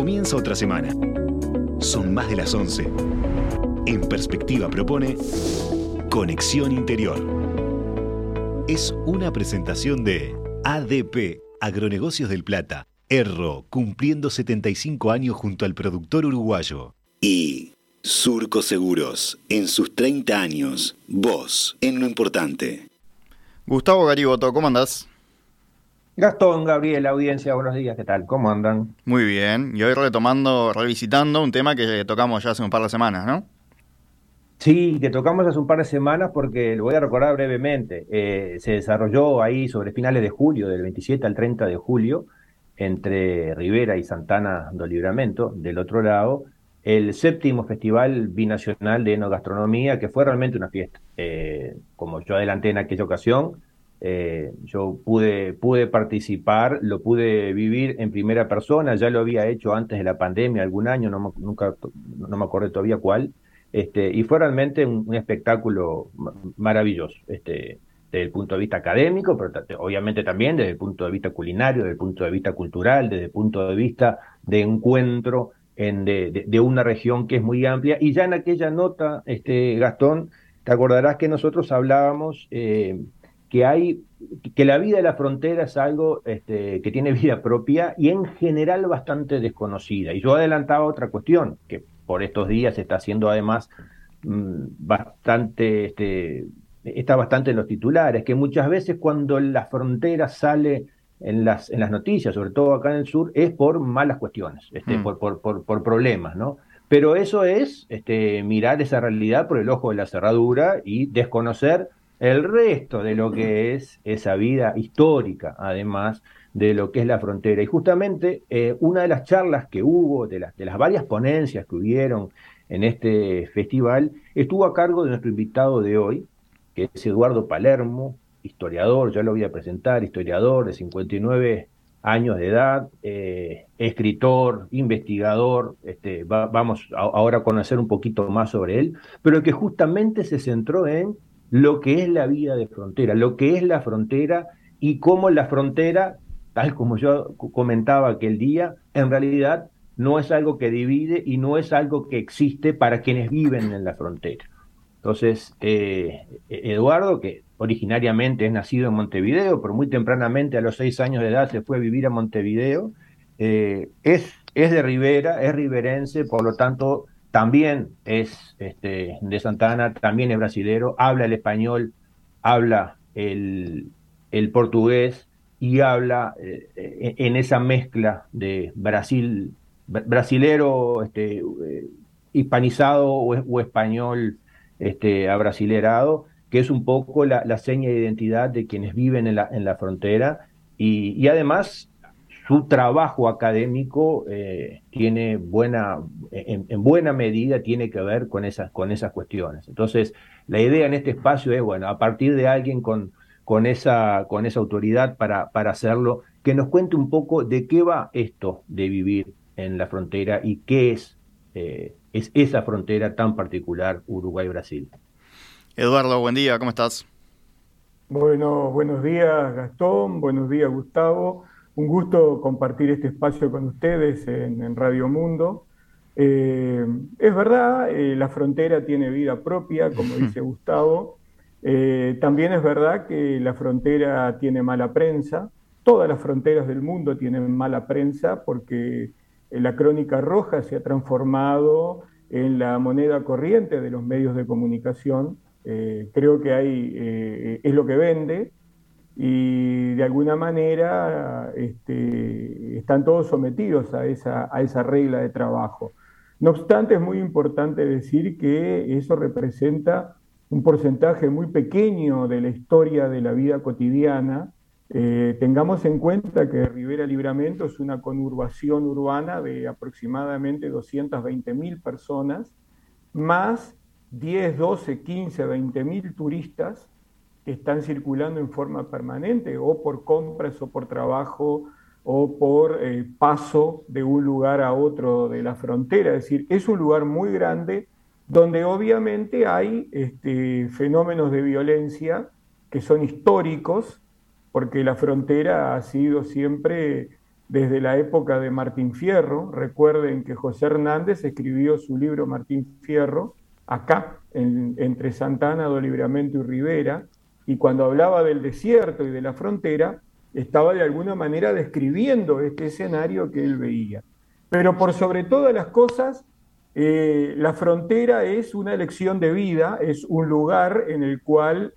Comienza otra semana. Son más de las 11. En Perspectiva propone Conexión Interior. Es una presentación de ADP, Agronegocios del Plata, Erro, cumpliendo 75 años junto al productor uruguayo. Y Surco Seguros, en sus 30 años, vos en lo importante. Gustavo Gariboto, ¿cómo andás? Gastón, Gabriel, audiencia, buenos días, ¿qué tal? ¿Cómo andan? Muy bien, y hoy revisitando un tema que tocamos ya hace un par de semanas, ¿no? Sí, que tocamos hace un par de semanas porque lo voy a recordar brevemente. Se desarrolló ahí sobre finales de julio, del 27 al 30 de julio, entre Rivera y Santana do Livramento, del otro lado, el séptimo Festival Binacional de Enogastronomía, que fue realmente una fiesta. Como yo adelanté en aquella ocasión, yo pude participar, lo pude vivir en primera persona, ya lo había hecho antes de la pandemia, algún año, no me acuerdo todavía cuál, y fue realmente un espectáculo maravilloso, desde el punto de vista académico, pero obviamente también desde el punto de vista culinario, desde el punto de vista cultural, desde el punto de vista de encuentro de una región que es muy amplia. Y ya en aquella nota, Gastón, te acordarás que nosotros hablábamos que la vida de la frontera es algo que tiene vida propia y en general bastante desconocida. Y yo adelantaba otra cuestión, que por estos días está haciendo además está bastante en los titulares, que muchas veces cuando la frontera sale en las noticias, sobre todo acá en el sur, es por malas cuestiones, por problemas, ¿no? Pero eso es mirar esa realidad por el ojo de la cerradura y desconocer el resto de lo que es esa vida histórica, además de lo que es la frontera. Y justamente una de las charlas que hubo, de las varias ponencias que hubieron en este festival, estuvo a cargo de nuestro invitado de hoy, que es Eduardo Palermo, historiador, ya lo voy a presentar, historiador de 59 años de edad, escritor, investigador, vamos ahora a conocer un poquito más sobre él, pero que justamente se centró en lo que es la vida de frontera, lo que es la frontera y cómo la frontera, tal como yo comentaba aquel día, en realidad no es algo que divide y no es algo que existe para quienes viven en la frontera. Entonces, Eduardo, que originariamente es nacido en Montevideo, pero muy tempranamente, a los 6 años de edad, se fue a vivir a Montevideo, es de Rivera, es riverense, por lo tanto, también es de Santa Ana, también es brasilero, habla el español, habla el portugués y habla en esa mezcla de brasilero, hispanizado o español abrasilerado, que es un poco la seña de identidad de quienes viven en la frontera, y además su trabajo académico tiene en buena medida tiene que ver con esas cuestiones. Entonces, la idea en este espacio es, bueno, a partir de alguien con esa autoridad para hacerlo, que nos cuente un poco de qué va esto de vivir en la frontera y qué es esa frontera tan particular Uruguay-Brasil. Eduardo, buen día, ¿cómo estás? Bueno, buenos días Gastón, buenos días Gustavo. Un gusto compartir este espacio con ustedes en Radio Mundo. Es verdad, la frontera tiene vida propia, como dice Gustavo. También es verdad que la frontera tiene mala prensa. Todas las fronteras del mundo tienen mala prensa porque la crónica roja se ha transformado en la moneda corriente de los medios de comunicación. Creo que es lo que vende y de alguna manera están todos sometidos a esa regla de trabajo. No obstante, es muy importante decir que eso representa un porcentaje muy pequeño de la historia de la vida cotidiana. Tengamos en cuenta que Rivera Livramento es una conurbación urbana de aproximadamente 220.000 personas, más 10, 12, 15, 20.000 turistas que están circulando en forma permanente, o por compras, o por trabajo, o por paso de un lugar a otro de la frontera. Es decir, es un lugar muy grande donde obviamente hay fenómenos de violencia que son históricos, porque la frontera ha sido siempre desde la época de Martín Fierro. Recuerden que José Hernández escribió su libro Martín Fierro acá, entre Santana do Livramento y Rivera, y cuando hablaba del desierto y de la frontera, estaba de alguna manera describiendo este escenario que él veía. Pero por sobre todas las cosas, la frontera es una elección de vida, es un lugar en el cual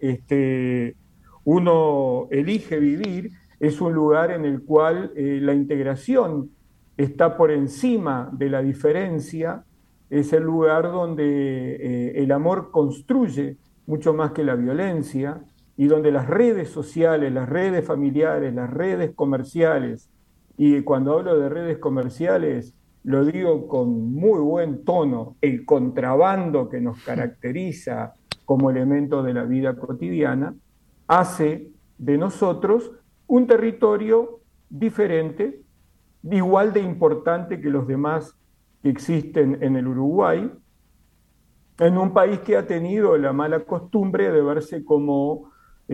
uno elige vivir, es un lugar en el cual la integración está por encima de la diferencia, es el lugar donde el amor construye mucho más que la violencia, y donde las redes sociales, las redes familiares, las redes comerciales, y cuando hablo de redes comerciales, lo digo con muy buen tono, el contrabando que nos caracteriza como elemento de la vida cotidiana, hace de nosotros un territorio diferente, igual de importante que los demás que existen en el Uruguay, en un país que ha tenido la mala costumbre de verse como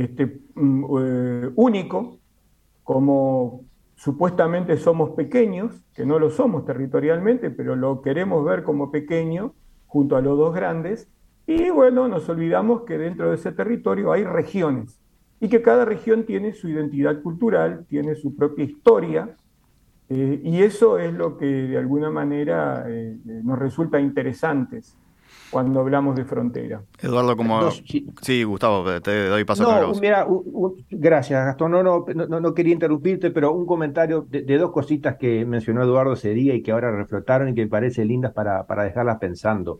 único, como supuestamente somos pequeños, que no lo somos territorialmente, pero lo queremos ver como pequeño junto a los dos grandes, y bueno, nos olvidamos que dentro de ese territorio hay regiones, y que cada región tiene su identidad cultural, tiene su propia historia, y eso es lo que de alguna manera nos resulta interesantes cuando hablamos de frontera. Eduardo, como... Sí, Gustavo, te doy paso a No, mira, gracias, Gastón. No quería interrumpirte, pero un comentario de dos cositas que mencionó Eduardo ese día y que ahora reflotaron y que me parecen lindas para dejarlas pensando.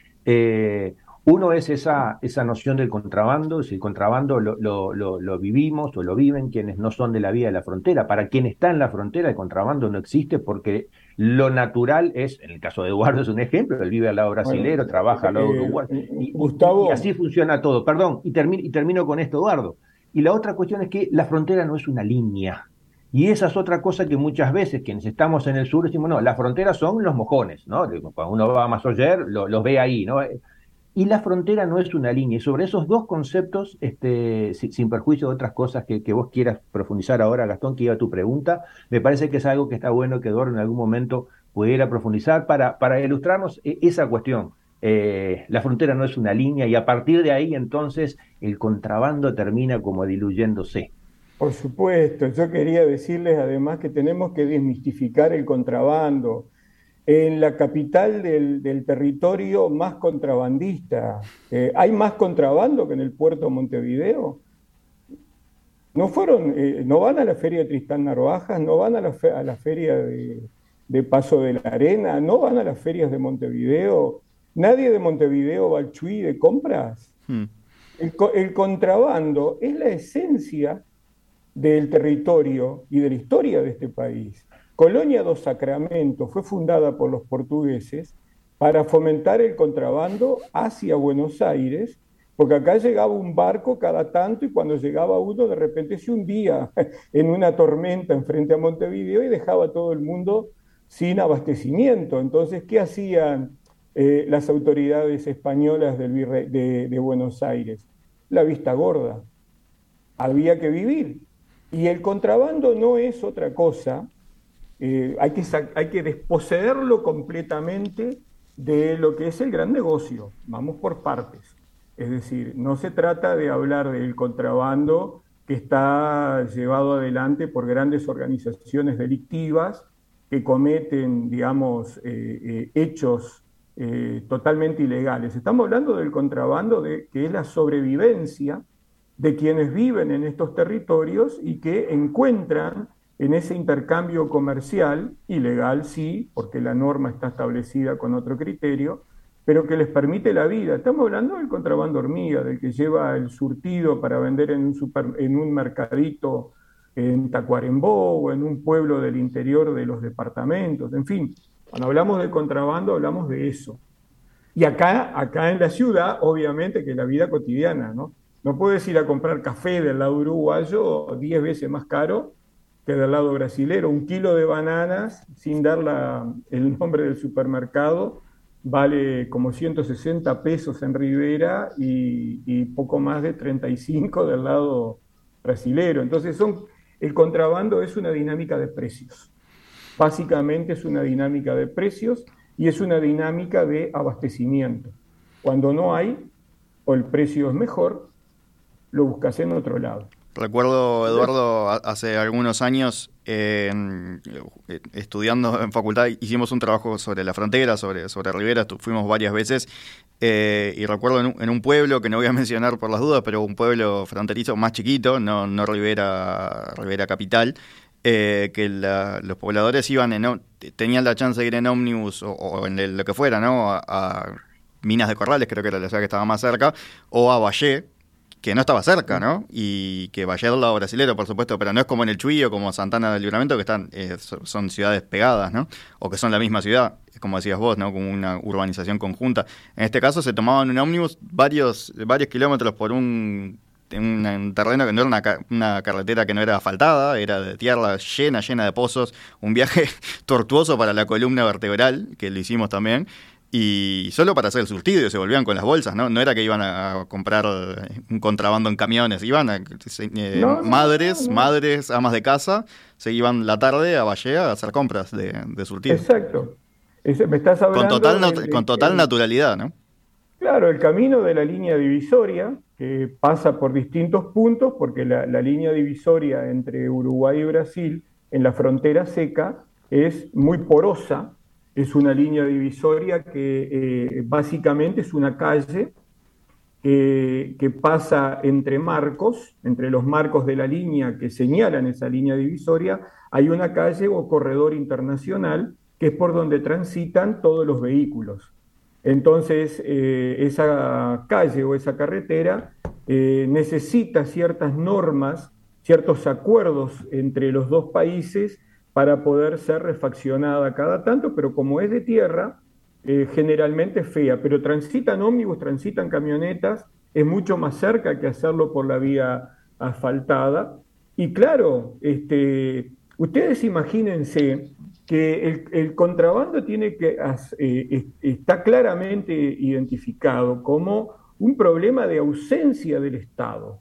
Uno es esa noción del contrabando. Si el contrabando lo vivimos o lo viven quienes no son de la vía de la frontera. Para quien está en la frontera, el contrabando no existe porque lo natural es, en el caso de Eduardo es un ejemplo, él vive al lado brasilero, bueno, trabaja al lado uruguayo, Gustavo... y así funciona todo. Perdón, y termino con esto, Eduardo. Y la otra cuestión es que la frontera no es una línea. Y esa es otra cosa que muchas veces quienes estamos en el sur decimos, no, las fronteras son los mojones, ¿no? Cuando uno va a Masoller, los ve ahí, ¿no? Y la frontera no es una línea. Y sobre esos dos conceptos, sin perjuicio de otras cosas que vos quieras profundizar ahora, Gastón, que iba a tu pregunta, me parece que es algo que está bueno que Eduardo en algún momento pudiera profundizar para ilustrarnos esa cuestión. La frontera no es una línea y a partir de ahí entonces el contrabando termina como diluyéndose. Por supuesto, yo quería decirles además que tenemos que desmistificar el contrabando. En la capital del territorio más contrabandista, ¿hay más contrabando que en el puerto de Montevideo? No van a la feria de Tristán Narvajas, no van a la feria de Paso de la Arena, no van a las ferias de Montevideo. Nadie de Montevideo va al Chuy de compras. El contrabando es la esencia del territorio y de la historia de este país. Colonia do Sacramento fue fundada por los portugueses para fomentar el contrabando hacia Buenos Aires, porque acá llegaba un barco cada tanto y cuando llegaba uno de repente se hundía en una tormenta enfrente a Montevideo y dejaba a todo el mundo sin abastecimiento. Entonces, ¿qué hacían las autoridades españolas de Buenos Aires? La vista gorda. Había que vivir. Y el contrabando no es otra cosa. Hay que desposeerlo completamente de lo que es el gran negocio. Vamos por partes. Es decir, no se trata de hablar del contrabando que está llevado adelante por grandes organizaciones delictivas que cometen, digamos, hechos totalmente ilegales. Estamos hablando del contrabando que es la sobrevivencia de quienes viven en estos territorios y que encuentran en ese intercambio comercial, ilegal sí, porque la norma está establecida con otro criterio, pero que les permite la vida. Estamos hablando del contrabando hormiga, del que lleva el surtido para vender en un mercadito en Tacuarembó o en un pueblo del interior de los departamentos. En fin, cuando hablamos de contrabando hablamos de eso. Y acá en la ciudad, obviamente que la vida cotidiana, ¿no? No puedes ir a comprar café del lado uruguayo 10 veces más caro que del lado brasilero. Un kilo de bananas, sin dar el nombre del supermercado, vale como 160 pesos en Rivera y poco más de 35 del lado brasilero. Entonces el contrabando es una dinámica de precios. Básicamente es una dinámica de precios y es una dinámica de abastecimiento. Cuando no hay, o el precio es mejor, lo buscas en otro lado. Recuerdo, Eduardo, hace algunos años, estudiando en facultad, hicimos un trabajo sobre la frontera, sobre Rivera, fuimos varias veces, y recuerdo en un pueblo, que no voy a mencionar por las dudas, pero un pueblo fronterizo más chiquito, no Rivera capital, que los pobladores tenían la chance de ir en ómnibus o en lo que fuera, ¿no? A Minas de Corrales, creo que era la ciudad que estaba más cerca, o a Valle, que no estaba cerca, ¿no? Y que Valle del lado brasilero, por supuesto, pero no es como en el Chuy o como Santana del Livramento, que son ciudades pegadas, ¿no? O que son la misma ciudad, como decías vos, ¿no? Como una urbanización conjunta. En este caso se tomaban un ómnibus varios kilómetros por un terreno que no era una carretera que no era asfaltada, era de tierra llena de pozos, un viaje tortuoso para la columna vertebral, que lo hicimos también. Y solo para hacer el surtido, se volvían con las bolsas, ¿no? No era que iban a comprar un contrabando en camiones, iban madres, amas de casa, se iban la tarde a Valle a hacer compras de surtido. Exacto. Me estás hablando con total naturalidad, ¿no? Claro, el camino de la línea divisoria, que pasa por distintos puntos, porque la línea divisoria entre Uruguay y Brasil, en la frontera seca, es muy porosa. Es una línea divisoria que básicamente es una calle que pasa entre los marcos de la línea que señalan esa línea divisoria, hay una calle o corredor internacional que es por donde transitan todos los vehículos. Entonces, esa calle o esa carretera necesita ciertas normas, ciertos acuerdos entre los dos países para poder ser refaccionada cada tanto, pero como es de tierra, generalmente es fea, pero transitan ómnibus, transitan camionetas, es mucho más cerca que hacerlo por la vía asfaltada. Y claro, ustedes imagínense que el contrabando está claramente identificado como un problema de ausencia del Estado,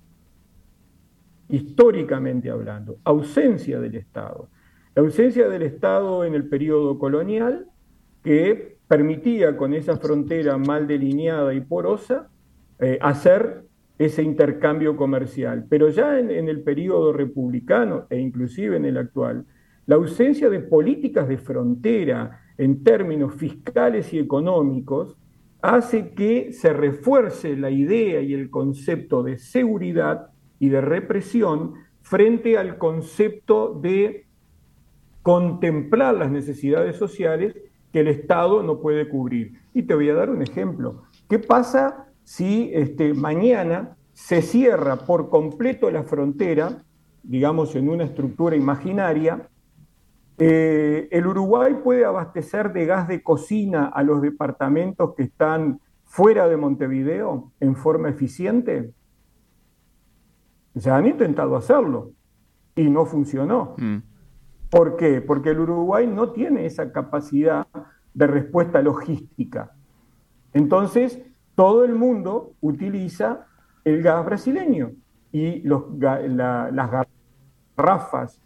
históricamente hablando, ausencia del Estado. La ausencia del Estado en el periodo colonial, que permitía con esa frontera mal delineada y porosa hacer ese intercambio comercial. Pero ya en el periodo republicano e inclusive en el actual, la ausencia de políticas de frontera en términos fiscales y económicos hace que se refuerce la idea y el concepto de seguridad y de represión frente al concepto de contemplar las necesidades sociales que el Estado no puede cubrir. Y te voy a dar un ejemplo. ¿Qué pasa si mañana se cierra por completo la frontera, digamos en una estructura imaginaria? ¿El Uruguay puede abastecer de gas de cocina a los departamentos que están fuera de Montevideo en forma eficiente? Ya han intentado hacerlo y no funcionó. ¿Por qué? Porque el Uruguay no tiene esa capacidad de respuesta logística. Entonces, todo el mundo utiliza el gas brasileño y las garrafas,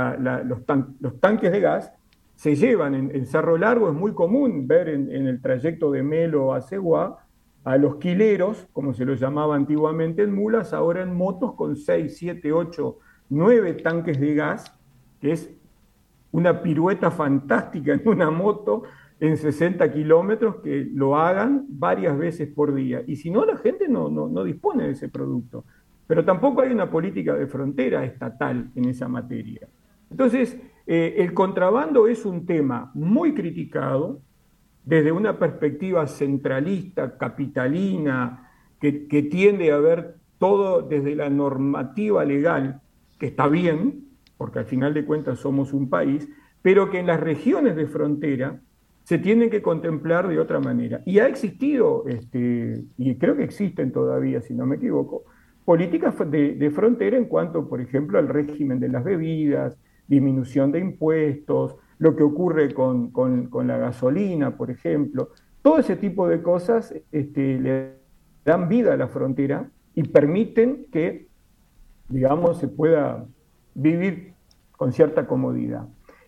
los tanques de gas se llevan en Cerro Largo. Es muy común ver en el trayecto de Melo a Ceguá a los quileros, como se los llamaba antiguamente en mulas, ahora en motos con 6, 7, 8, 9 tanques de gas, que es una pirueta fantástica en una moto en 60 kilómetros, que lo hagan varias veces por día. Y si no, la gente no dispone de ese producto. Pero tampoco hay una política de frontera estatal en esa materia. Entonces, el contrabando es un tema muy criticado desde una perspectiva centralista, capitalina, que tiende a ver todo desde la normativa legal, que está bien, porque al final de cuentas somos un país, pero que en las regiones de frontera se tienen que contemplar de otra manera. Y ha existido, y creo que existen todavía, si no me equivoco, políticas de frontera en cuanto, por ejemplo, al régimen de las bebidas, disminución de impuestos, lo que ocurre con la gasolina, por ejemplo. Todo ese tipo de cosas le dan vida a la frontera y permiten que, digamos, se pueda vivir con cierta comodidad.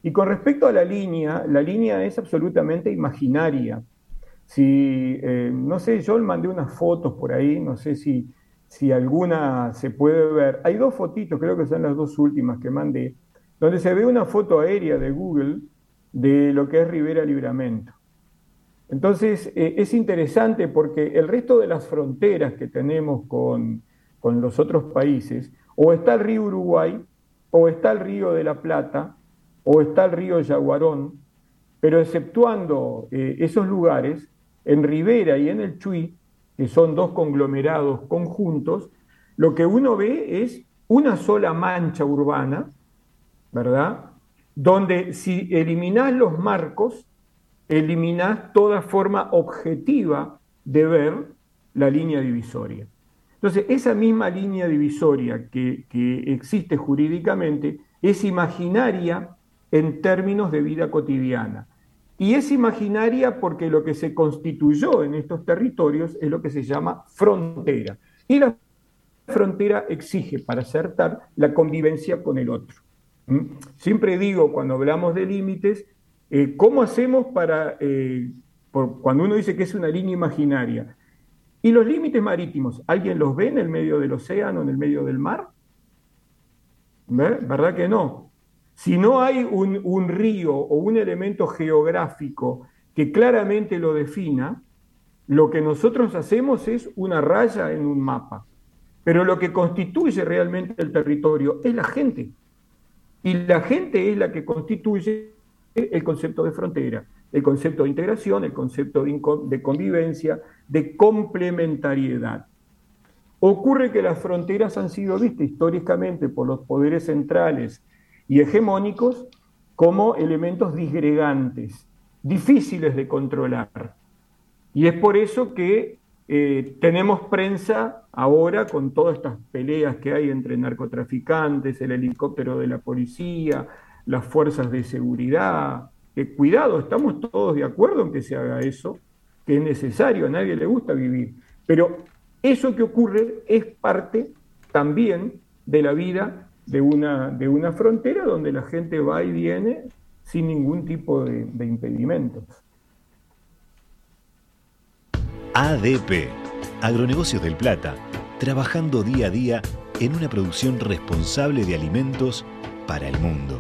Y con respecto a la línea es absolutamente imaginaria. Si, no sé, yo mandé unas fotos por ahí, no sé si alguna se puede ver. Hay dos fotitos, creo que son las dos últimas que mandé, donde se ve una foto aérea de Google de lo que es Rivera Libramento. Entonces, es interesante porque el resto de las fronteras que tenemos con los otros países, o está el río Uruguay, o está el río de la Plata, o está el río Yaguarón, pero exceptuando esos lugares, en Rivera y en el Chuy, que son dos conglomerados conjuntos, lo que uno ve es una sola mancha urbana, ¿verdad? Donde si eliminás los marcos, eliminás toda forma objetiva de ver la línea divisoria. Entonces, esa misma línea divisoria que existe jurídicamente es imaginaria en términos de vida cotidiana. Y es imaginaria porque lo que se constituyó en estos territorios es lo que se llama frontera. Y la frontera exige, para ser tal, la convivencia con el otro. Siempre digo, cuando hablamos de límites, ¿cómo hacemos para, cuando uno dice que es una línea imaginaria? ¿Y los límites marítimos? ¿Alguien los ve en el medio del océano, en el medio del mar? ¿Verdad que no? Si no hay un río o un elemento geográfico que claramente lo defina, lo que nosotros hacemos es una raya en un mapa. Pero lo que constituye realmente el territorio es la gente. Y la gente es la que constituye el concepto de frontera, el concepto de integración, el concepto de convivencia, de complementariedad. Ocurre que las fronteras han sido vistas históricamente por los poderes centrales y hegemónicos como elementos disgregantes, difíciles de controlar. Y es por eso que tenemos prensa ahora con todas estas peleas que hay entre narcotraficantes, el helicóptero de la policía, las fuerzas de seguridad. Cuidado, estamos todos de acuerdo en que se haga eso, que es necesario, a nadie le gusta vivir. Pero eso que ocurre es parte también de la vida de una frontera donde la gente va y viene sin ningún tipo de impedimentos. ADP, Agronegocios del Plata, trabajando día a día en una producción responsable de alimentos para el mundo.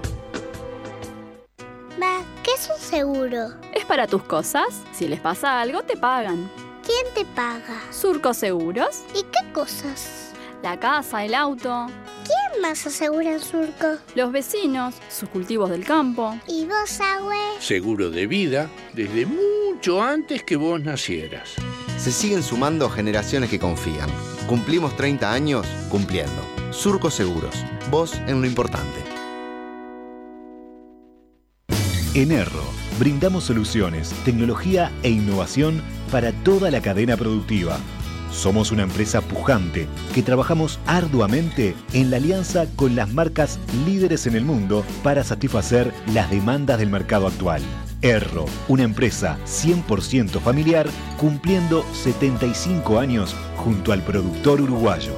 Ma, ¿qué es un seguro? Es para tus cosas. Si les pasa algo, te pagan. ¿Quién te paga? Surco Seguros. ¿Y qué cosas? La casa, el auto. ¿Quién más asegura en Surco? Los vecinos, sus cultivos del campo. ¿Y vos, Agüe? Seguro de vida desde mucho antes que vos nacieras. Se siguen sumando generaciones que confían. Cumplimos 30 años cumpliendo. Surco Seguros, vos en lo importante. En Erro, brindamos soluciones, tecnología e innovación para toda la cadena productiva. Somos una empresa pujante que trabajamos arduamente en la alianza con las marcas líderes en el mundo para satisfacer las demandas del mercado actual. Erro, una empresa 100% familiar cumpliendo 75 años junto al productor uruguayo.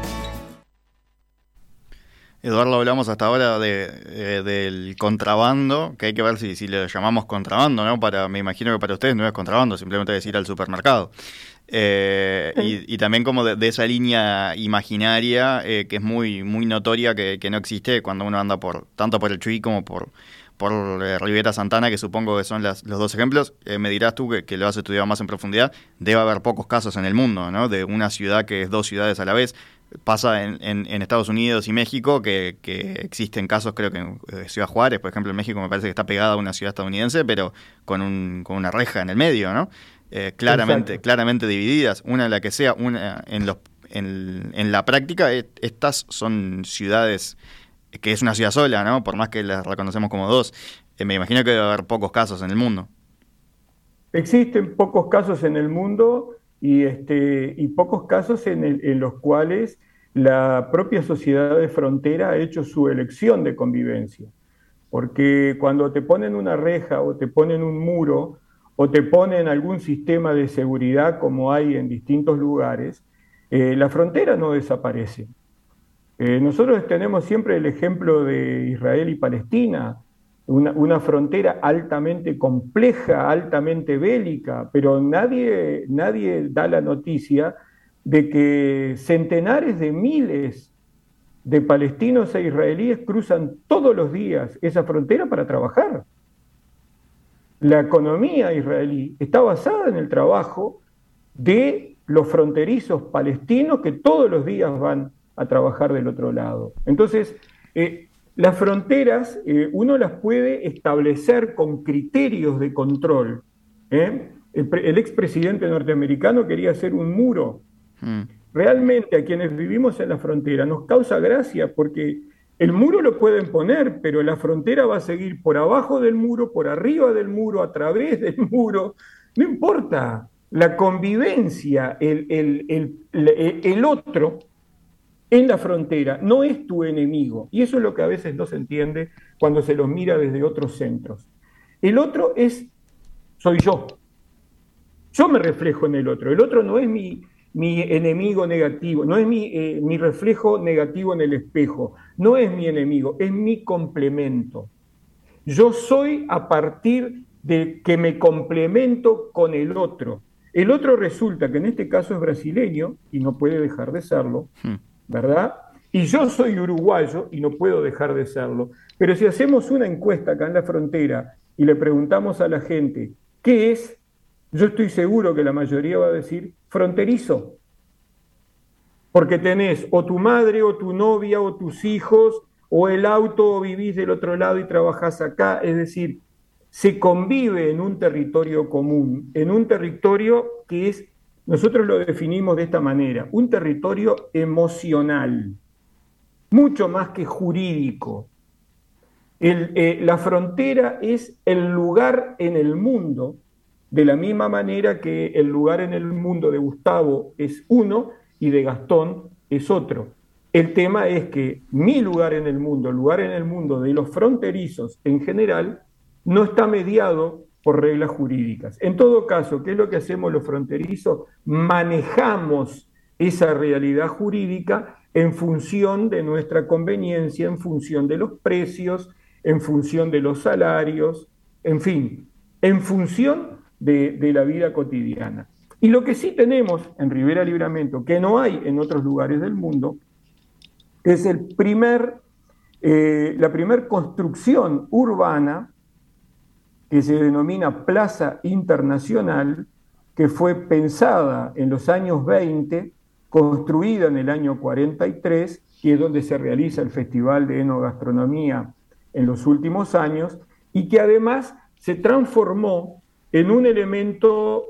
Eduardo, hablamos hasta ahora del contrabando, que hay que ver si le llamamos contrabando, ¿no? Me imagino que para ustedes no es contrabando, simplemente es ir al supermercado. Y también como de esa línea imaginaria que es muy, muy notoria que no existe cuando uno anda tanto por el Chuy como por Rivera Santana, que supongo que son los dos ejemplos. Me dirás tú que lo has estudiado más en profundidad, debe haber pocos casos en el mundo, ¿no? De una ciudad que es dos ciudades a la vez. Pasa en Estados Unidos y México que existen casos, creo que en Ciudad Juárez, por ejemplo, en México me parece que está pegada a una ciudad estadounidense, pero con una reja en el medio, ¿no? Claramente divididas, una en la que sea, una en la práctica, estas son ciudades que es una ciudad sola, ¿no? Por más que las reconocemos como dos. Me imagino que debe haber pocos casos en el mundo. Existen pocos casos en el mundo y pocos casos en los cuales la propia sociedad de frontera ha hecho su elección de convivencia. Porque cuando te ponen una reja o te ponen un muro o te ponen algún sistema de seguridad como hay en distintos lugares, la frontera no desaparece. Nosotros tenemos siempre el ejemplo de Israel y Palestina. una frontera altamente compleja, altamente bélica, pero nadie da la noticia de que centenares de miles de palestinos e israelíes cruzan todos los días esa frontera para trabajar. La economía israelí está basada en el trabajo de los fronterizos palestinos que todos los días van a trabajar del otro lado. Entonces, las fronteras uno las puede establecer con criterios de control. El expresidente norteamericano quería hacer un muro. Realmente a quienes vivimos en la frontera nos causa gracia porque el muro lo pueden poner, pero la frontera va a seguir por abajo del muro, por arriba del muro, a través del muro. No importa. La convivencia, el otro en la frontera no es tu enemigo. Y eso es lo que a veces no se entiende cuando se los mira desde otros centros. El otro soy yo. Yo me reflejo en el otro. El otro no es mi enemigo negativo, no es mi reflejo negativo en el espejo, no es mi enemigo, es mi complemento. Yo soy a partir de que me complemento con el otro. El otro resulta que en este caso es brasileño y no puede dejar de serlo, ¿verdad? Y yo soy uruguayo y no puedo dejar de serlo. Pero si hacemos una encuesta acá en la frontera y le preguntamos a la gente, ¿qué es? Yo estoy seguro que la mayoría va a decir fronterizo. Porque tenés o tu madre o tu novia o tus hijos o el auto o vivís del otro lado y trabajás acá. Es decir, se convive en un territorio común, en un territorio que nosotros lo definimos de esta manera, un territorio emocional, mucho más que jurídico. La frontera es el lugar en el mundo, de la misma manera que el lugar en el mundo de Gustavo es uno y de Gastón es otro. El tema es que mi lugar en el mundo, el lugar en el mundo de los fronterizos en general, no está mediado por reglas jurídicas. En todo caso, ¿qué es lo que hacemos los fronterizos? Manejamos esa realidad jurídica en función de nuestra conveniencia, en función de los precios, en función de los salarios, en fin, en función de la vida cotidiana. Y lo que sí tenemos en Rivera Libramento, que no hay en otros lugares del mundo, es la primer construcción urbana que se denomina Plaza Internacional, que fue pensada en los años 20, construida en el año 43, que es donde se realiza el Festival de Enogastronomía en los últimos años, y que además se transformó en un elemento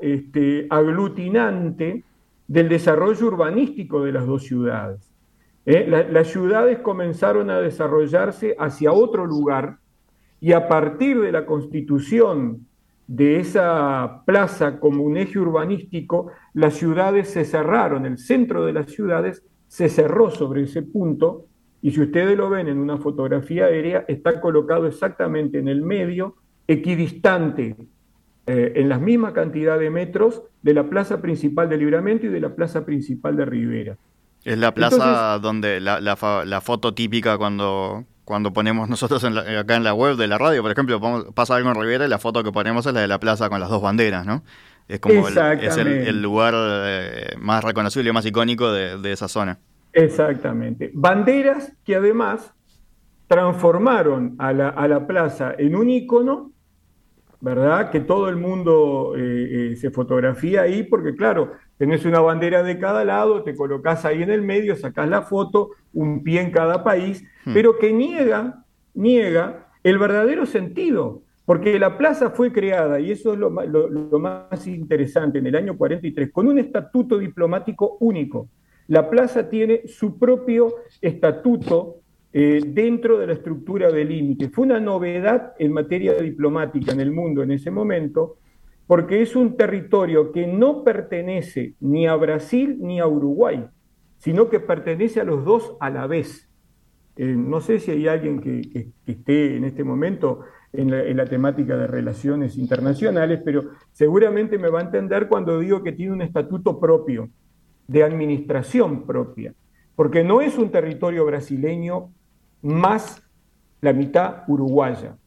aglutinante del desarrollo urbanístico de las dos ciudades. Las ciudades comenzaron a desarrollarse hacia otro lugar, y a partir de la constitución de esa plaza como un eje urbanístico, las ciudades se cerraron, el centro de las ciudades se cerró sobre ese punto, y si ustedes lo ven en una fotografía aérea, está colocado exactamente en el medio, equidistante, en la misma cantidad de metros de la plaza principal de Libramento y de la plaza principal de Rivera. Es la plaza. Entonces, donde la foto típica cuando ponemos nosotros acá en la web de la radio, por ejemplo, pasa algo en Rivera y la foto que ponemos es la de la plaza con las dos banderas, ¿no? Es como el lugar más reconocible, más icónico de esa zona. Exactamente. Banderas que además transformaron a la plaza en un ícono, ¿verdad? Que todo el mundo se fotografía ahí, porque claro, tenés una bandera de cada lado, te colocás ahí en el medio, sacás la foto, un pie en cada país, pero que niega el verdadero sentido, porque la plaza fue creada, y eso es lo más interesante, en el año 43, con un estatuto diplomático único. La plaza tiene su propio estatuto dentro de la estructura de límite. Fue una novedad en materia diplomática en el mundo en ese momento, porque es un territorio que no pertenece ni a Brasil ni a Uruguay, sino que pertenece a los dos a la vez. No sé si hay alguien que esté en este momento en la temática de relaciones internacionales, pero seguramente me va a entender cuando digo que tiene un estatuto propio, de administración propia, porque no es un territorio brasileño más la mitad uruguaya.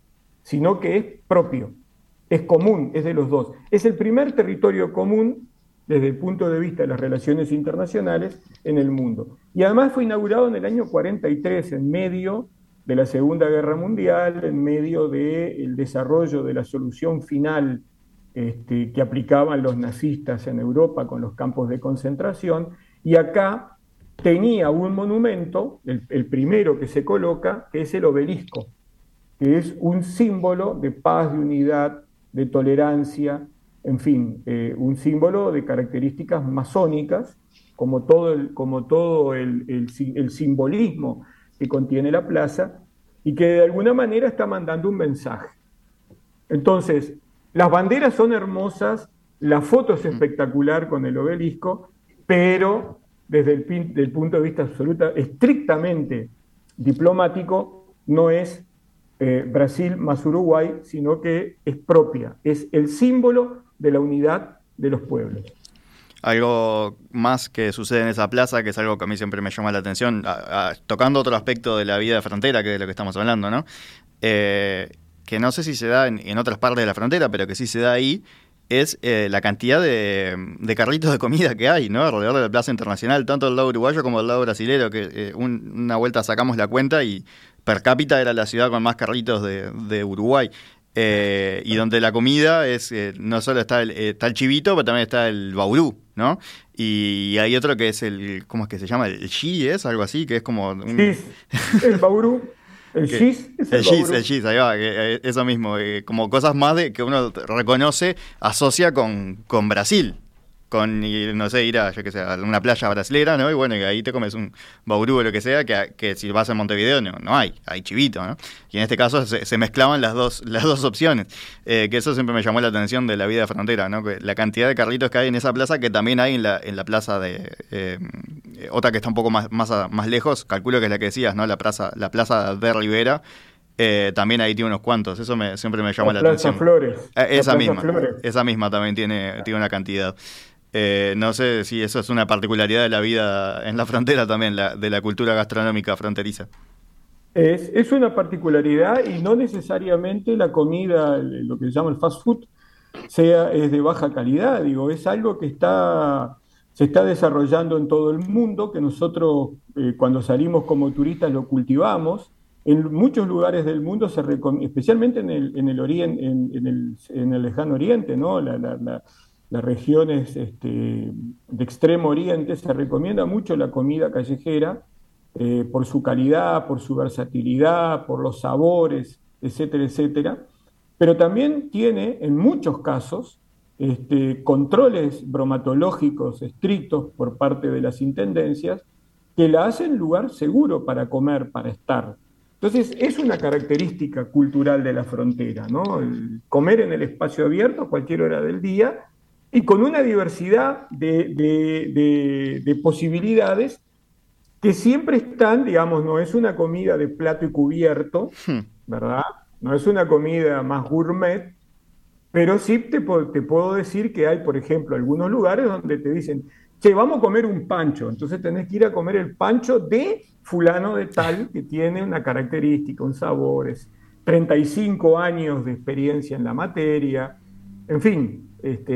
sino que es propio, es común, es de los dos. Es el primer territorio común desde el punto de vista de las relaciones internacionales en el mundo. Y además fue inaugurado en el año 43, en medio de la Segunda Guerra Mundial, en medio del desarrollo de la solución final que aplicaban los nazistas en Europa con los campos de concentración, y acá tenía un monumento, el primero que se coloca, que es el obelisco, que es un símbolo de paz, de unidad, de tolerancia, en fin, un símbolo de características masónicas, como todo el simbolismo que contiene la plaza, y que de alguna manera está mandando un mensaje. Entonces, las banderas son hermosas, la foto es espectacular con el obelisco, pero desde el punto de vista estrictamente diplomático, no es Brasil más Uruguay, sino que es propia, es el símbolo de la unidad de los pueblos. Algo más que sucede en esa plaza, que es algo que a mí siempre me llama la atención, tocando otro aspecto de la vida de frontera, que es de lo que estamos hablando, ¿no? Que no sé si se da en otras partes de la frontera, pero que sí se da ahí, es la cantidad de carritos de comida que hay, ¿no? Alrededor de la Plaza Internacional, tanto del lado uruguayo como del lado brasilero, que una vuelta sacamos la cuenta y per cápita era la ciudad con más carritos de Uruguay. Y donde la comida es no solo está el chivito, pero también está el baurú, ¿no? Y hay otro que es ¿cómo es que se llama? El chi, ¿es? Algo así, que es como... el baurú. El gis es el gis, ahí va, eso mismo, como cosas más que uno reconoce, asocia con Brasil, con, no sé, ir a una playa brasilera, ¿no? Y bueno, y ahí te comes un baurú o lo que sea, que si vas a Montevideo no hay chivito, ¿no? Y en este caso se mezclaban las dos opciones, que eso siempre me llamó la atención de la vida de frontera, ¿no? Que la cantidad de carritos que hay en esa plaza, que también hay en la plaza de... otra que está un poco más lejos, calculo que es la que decías, ¿no? La plaza de Rivera, también ahí tiene unos cuantos, eso siempre me llamó la atención. Flores. Esa misma también tiene una cantidad. No sé si eso es una particularidad de la vida en la frontera también, de la cultura gastronómica fronteriza. Es una particularidad, y no necesariamente la comida, lo que se llama el fast food, es de baja calidad. Digo, es algo que se está desarrollando en todo el mundo, que nosotros cuando salimos como turistas lo cultivamos. En muchos lugares del mundo, especialmente en el lejano oriente, ¿no? Las regiones de extremo oriente, se recomienda mucho la comida callejera por su calidad, por su versatilidad, por los sabores, etcétera, etcétera. Pero también tiene, en muchos casos, controles bromatológicos estrictos por parte de las intendencias que la hacen lugar seguro para comer, para estar. Entonces, es una característica cultural de la frontera, ¿no? El comer en el espacio abierto a cualquier hora del día, y con una diversidad de posibilidades que siempre están, digamos, no es una comida de plato y cubierto, ¿verdad? No es una comida más gourmet, pero sí te puedo decir que hay, por ejemplo, algunos lugares donde te dicen, che, vamos a comer un pancho, entonces tenés que ir a comer el pancho de fulano de tal, que tiene una característica, un sabor, 35 años de experiencia en la materia, en fin,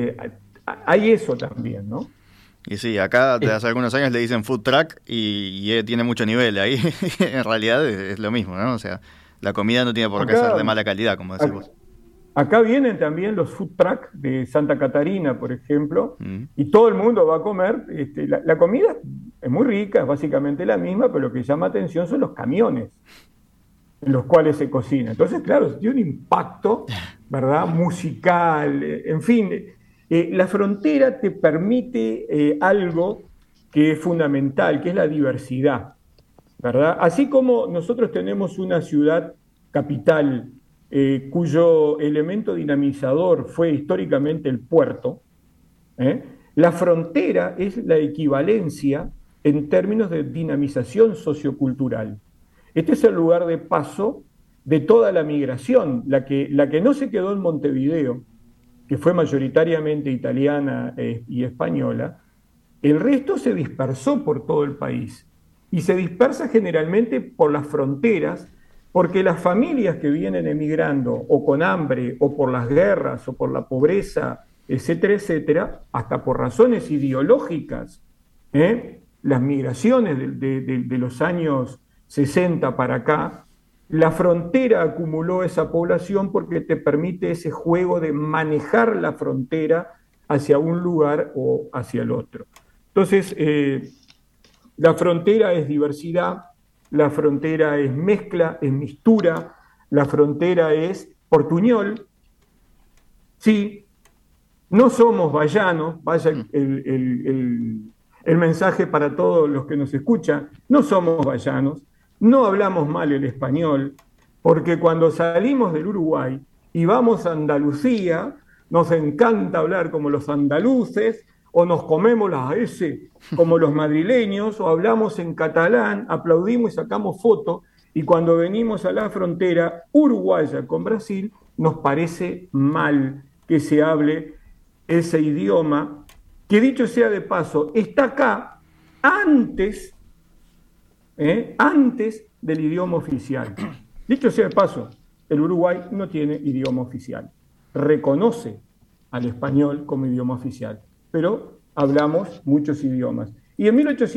hay eso también, ¿no? Y sí, acá desde hace algunos años le dicen food truck y tiene mucho nivel ahí. En realidad es lo mismo, ¿no? O sea, la comida no tiene por qué ser de mala calidad, como decís vos. Acá vienen también los food truck de Santa Catarina, por ejemplo, y todo el mundo va a comer. La comida es muy rica, es básicamente la misma, pero lo que llama atención son los camiones en los cuales se cocina. Entonces, claro, tiene un impacto, ¿verdad? Musical, en fin. La frontera te permite algo que es fundamental, que es la diversidad, ¿verdad? Así como nosotros tenemos una ciudad capital cuyo elemento dinamizador fue históricamente el puerto, la frontera es la equivalencia en términos de dinamización sociocultural. Este es el lugar de paso de toda la migración, la que no se quedó en Montevideo, que fue mayoritariamente italiana y española. El resto se dispersó por todo el país, y se dispersa generalmente por las fronteras, porque las familias que vienen emigrando o con hambre o por las guerras o por la pobreza, etcétera, etcétera, hasta por razones ideológicas, las migraciones de los años 60 para acá, la frontera acumuló esa población porque te permite ese juego de manejar la frontera hacia un lugar o hacia el otro. Entonces, la frontera es diversidad, la frontera es mezcla, es mixtura, la frontera es portuñol. Sí, no somos vallanos, vaya el mensaje para todos los que nos escuchan, no somos vallanos, no hablamos mal el español, porque cuando salimos del Uruguay y vamos a Andalucía, nos encanta hablar como los andaluces, o nos comemos las S como los madrileños, o hablamos en catalán, aplaudimos y sacamos fotos, y cuando venimos a la frontera uruguaya con Brasil, nos parece mal que se hable ese idioma, que dicho sea de paso, está acá antes del idioma oficial. Dicho sea de paso, el Uruguay no tiene idioma oficial. Reconoce al español como idioma oficial, pero hablamos muchos idiomas. Y en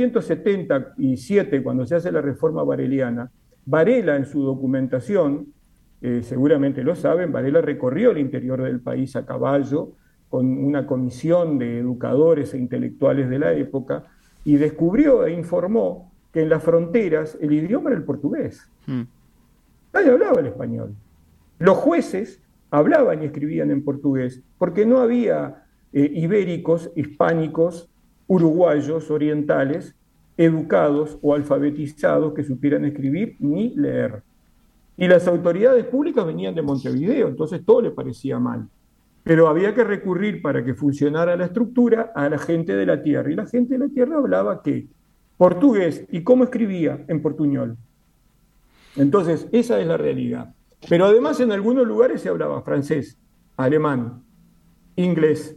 1877, cuando se hace la reforma vareliana, Varela en su documentación, seguramente lo saben, Varela recorrió el interior del país a caballo con una comisión de educadores e intelectuales de la época y descubrió e informó que en las fronteras el idioma era el portugués. Nadie hablaba el español. Los jueces hablaban y escribían en portugués porque no había ibéricos, hispánicos, uruguayos, orientales, educados o alfabetizados que supieran escribir ni leer. Y las autoridades públicas venían de Montevideo, entonces todo le parecía mal. Pero había que recurrir para que funcionara la estructura a la gente de la tierra. Y la gente de la tierra hablaba ¿qué? Portugués. ¿Y cómo escribía? En portuñol. Entonces, esa es la realidad. Pero además en algunos lugares se hablaba francés, alemán, inglés,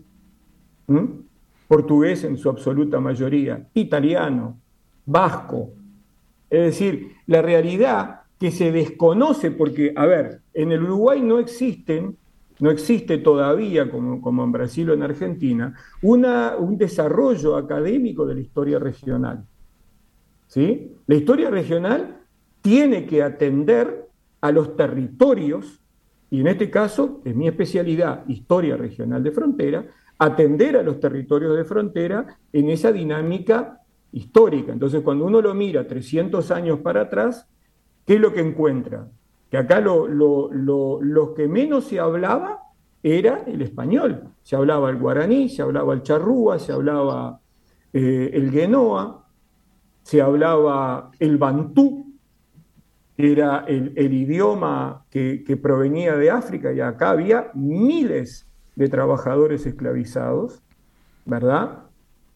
portugués en su absoluta mayoría, italiano, vasco. Es decir, la realidad que se desconoce porque, a ver, en el Uruguay no existe todavía, como en Brasil o en Argentina, un desarrollo académico de la historia regional. ¿Sí? La historia regional tiene que atender a los territorios, y en este caso, es mi especialidad, historia regional de frontera, atender a los territorios de frontera en esa dinámica histórica. Entonces, cuando uno lo mira 300 años para atrás, ¿qué es lo que encuentra? Que acá lo que menos se hablaba era el español. Se hablaba el guaraní, se hablaba el charrúa, se hablaba el guenoa, se hablaba el bantú, era el idioma que provenía de África, y acá había miles de trabajadores esclavizados, ¿verdad?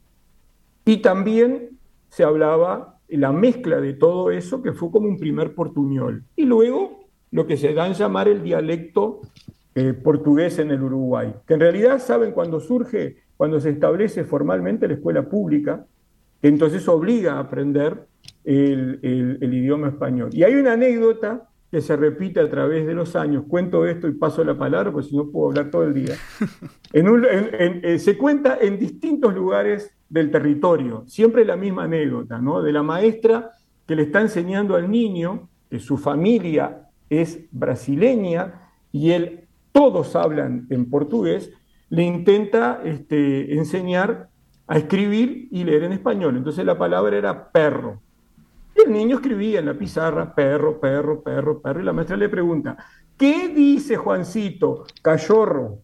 Y también se hablaba la mezcla de todo eso, que fue como un primer portuñol. Y luego lo que se da en llamar el dialecto portugués en el Uruguay, que en realidad, ¿saben cuándo surge? Cuando se establece formalmente la escuela pública, que entonces obliga a aprender el idioma español. Y hay una anécdota que se repite a través de los años. Cuento esto y paso la palabra, porque si no puedo hablar todo el día. Se cuenta en distintos lugares del territorio, siempre la misma anécdota, ¿no? De la maestra que le está enseñando al niño, que su familia es brasileña y todos hablan en portugués, le intenta enseñar a escribir y leer en español. Entonces la palabra era perro. Y el niño escribía en la pizarra perro, perro, perro, perro, y la maestra le pregunta, ¿qué dice Juancito? Cachorro.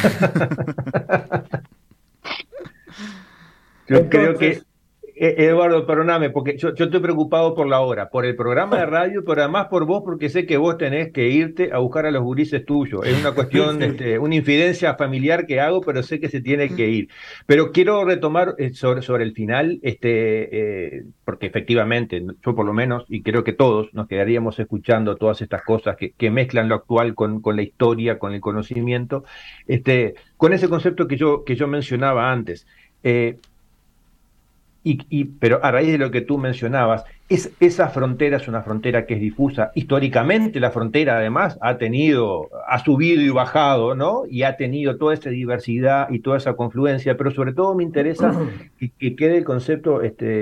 Yo creo que, Eduardo, perdóname, porque yo estoy preocupado por la hora, por el programa de radio, pero además por vos, porque sé que vos tenés que irte a buscar a los gurises tuyos. Es una cuestión, una infidencia familiar que hago, pero sé que se tiene que ir. Pero quiero retomar sobre el final, porque efectivamente, yo por lo menos, y creo que todos, nos quedaríamos escuchando todas estas cosas que mezclan lo actual con la historia, con el conocimiento, con ese concepto que yo mencionaba antes. Pero a raíz de lo que tú mencionabas, esa frontera es una frontera que es difusa. Históricamente la frontera además ha subido y bajado, ¿no? Y ha tenido toda esa diversidad y toda esa confluencia, pero sobre todo me interesa que quede el concepto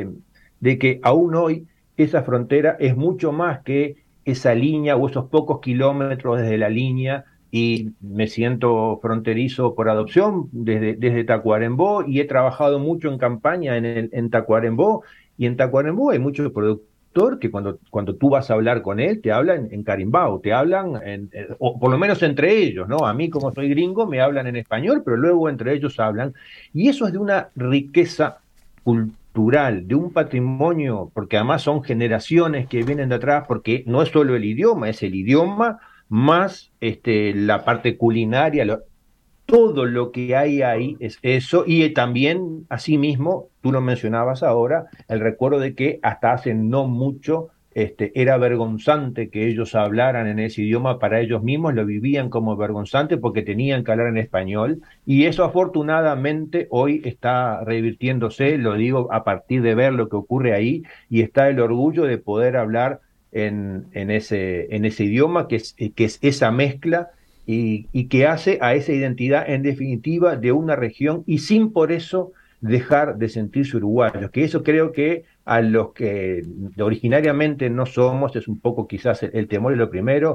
de que aún hoy esa frontera es mucho más que esa línea o esos pocos kilómetros desde la línea, y me siento fronterizo por adopción desde Tacuarembó, y he trabajado mucho en campaña en Tacuarembó, y en Tacuarembó hay mucho productor que cuando tú vas a hablar con él, te hablan en carimbao, te hablan, o por lo menos entre ellos, ¿no? A mí, como soy gringo, me hablan en español, pero luego entre ellos hablan, y eso es de una riqueza cultural, de un patrimonio, porque además son generaciones que vienen de atrás, porque no es solo el idioma, es el idioma más la parte culinaria, todo lo que hay ahí es eso, y también, asimismo, tú lo mencionabas ahora, el recuerdo de que hasta hace no mucho era vergonzante que ellos hablaran en ese idioma para ellos mismos, lo vivían como vergonzante porque tenían que hablar en español, y eso afortunadamente hoy está revirtiéndose, lo digo a partir de ver lo que ocurre ahí, y está el orgullo de poder hablar en ese idioma que es esa mezcla y que hace a esa identidad en definitiva de una región, y sin por eso dejar de sentirse uruguayos, que eso creo que a los que originariamente no somos, es un poco quizás el temor es lo primero,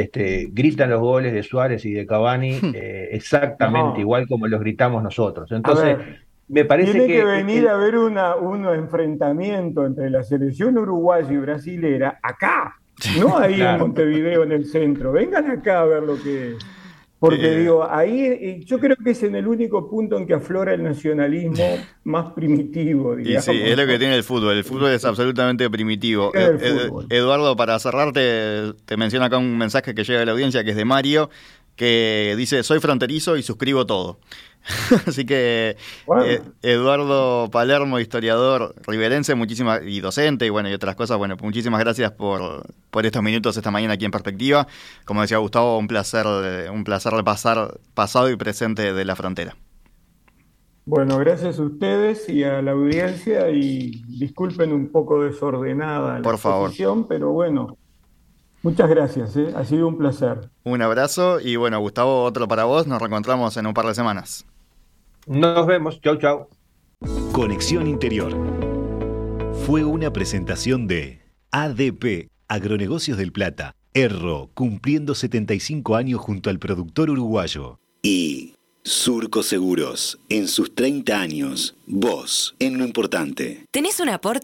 gritan los goles de Suárez y de Cavani exactamente igual como los gritamos nosotros. Entonces, me parece tiene que venir a haber un enfrentamiento entre la selección uruguaya y brasilera acá, no ahí claro. En Montevideo, en el centro. Vengan acá a ver lo que es. Porque digo, ahí yo creo que es en el único punto en que aflora el nacionalismo más primitivo, digamos. Y sí, es lo que tiene el fútbol. El fútbol es absolutamente primitivo. Eduardo, para cerrar, te menciona acá un mensaje que llega de la audiencia, que es de Mario, que dice: soy fronterizo y suscribo todo. Así que bueno. Eduardo Palermo, historiador riverense, y docente, y bueno, y otras cosas, bueno, muchísimas gracias por estos minutos esta mañana aquí en Perspectiva. Como decía Gustavo, un placer repasar pasado y presente de la frontera. Bueno, gracias a ustedes y a la audiencia, y disculpen un poco desordenada la exposición, pero bueno, muchas gracias, ha sido un placer. Un abrazo, y bueno, Gustavo, otro para vos, nos reencontramos en un par de semanas. Nos vemos, chau chau. Conexión Interior fue una presentación de ADP, Agronegocios del Plata, Erro, cumpliendo 75 años junto al productor uruguayo. Y Surco Seguros, en sus 30 años, vos, en lo importante. ¿Tenés un aporte